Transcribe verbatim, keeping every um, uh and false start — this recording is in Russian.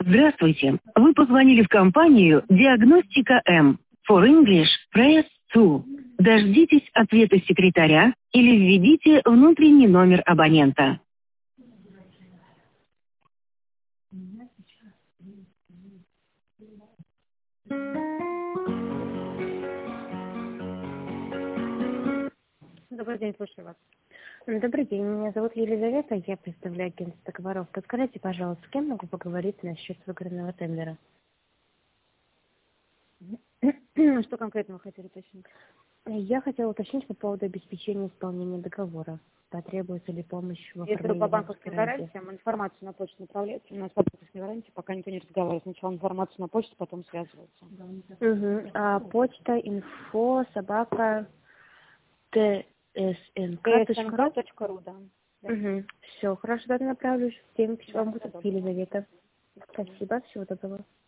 Здравствуйте. Вы позвонили в компанию «Диагностика М». For English, press two. Дождитесь ответа секретаря или введите внутренний номер абонента. Добрый день, слушаю вас. Добрый день, меня зовут Елизавета, я представляю агентство договоров. Подскажите, пожалуйста, с кем могу поговорить насчет выигранного тендера? Что конкретно вы хотели уточнить? Я хотела уточнить по поводу обеспечения исполнения договора. Потребуется ли помощь в Если оформлении по банковским гарантии? гарантиям, информацию на почту направляется. У нас по банковским гарантиям пока никто не разговаривает. Сначала информацию на почту, потом связываются. Угу. А почта, инфо, собака, тснк точка ру? тснк.ру, да. Угу. Все, хорошо, тогда направлюсь. Всем вам Да, будет Елизавета. Спасибо, всего доброго.